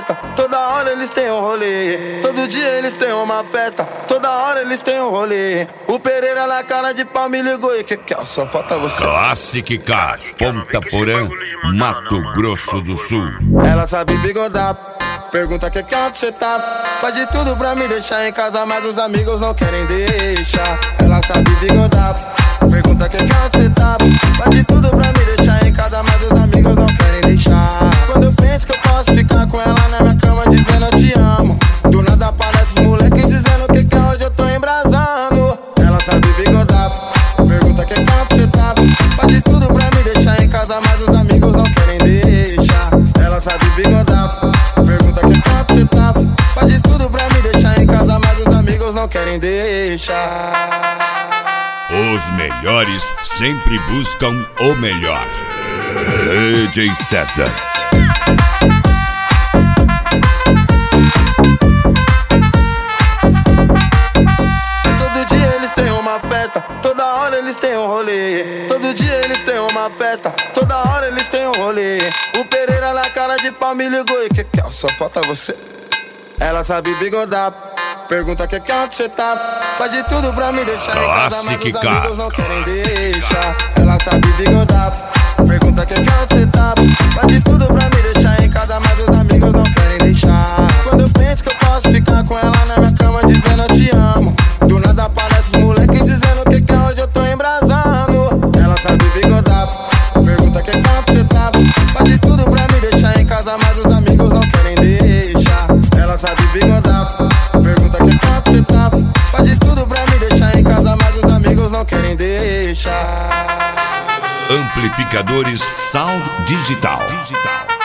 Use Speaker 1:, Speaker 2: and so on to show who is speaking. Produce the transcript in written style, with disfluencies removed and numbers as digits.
Speaker 1: festa, toda hora eles têm um rolê. Todo dia eles têm uma festa, toda hora eles têm um rolê. O Pereira na cara de pau me ligou e que é? Só falta você.
Speaker 2: Classic Car, Ponta Porã, Mato Grosso do Sul.
Speaker 1: Ela sabe bigodar, pergunta que onde cê tá. Faz de tudo pra me deixar em casa, mas os amigos não querem deixar. Ela sabe bigodar, pergunta que onde cê tá. Faz de tudo pra me deixar em casa, mas os amigos não querem deixar. Quando eu penso que eu posso ficar com ela na minha cama dizendo eu te amo, do nada aparece os moleques dizendo que hoje eu tô embrasando. Ela sabe bigodar, pergunta que onde cê tá. Faz de tudo pra me deixar em casa, mas os amigos não querem deixar. Ela sabe bigodar, pergunta que onde cê tá. Faz de tudo pra me deixar em casa, mas os amigos não querem deixar.
Speaker 2: Os melhores sempre buscam o melhor. DJ César.
Speaker 1: Todo dia eles têm uma festa, toda hora eles têm um rolê. Todo dia eles têm uma festa, toda hora eles têm um rolê. O Pereira na cara de pau me ligou e que é? Só falta você. Ela sabe bigodar, pergunta que onde cê tá. Faz de tudo pra me deixar em casa, mas os amigos não querem deixar. Ela sabe bigodar, pergunta que onde cê tá. Faz de tudo pra me deixar em casa, mas os amigos não querem deixar. Quando eu penso que eu posso ficar com ela na minha cama dizendo eu te amo, do nada aparece os moleques dizendo que hoje eu tô embrasando. Ela sabe bigodar, pergunta que onde cê tá. Faz de tudo pra me deixar em casa, mas os amigos não querem deixar. Ela sabe bigodar, pergunta que onde cê tá. Faz de tudo pra me deixar em casa, mas os amigos não querem deixar.
Speaker 2: Amplificadores Sound Digital.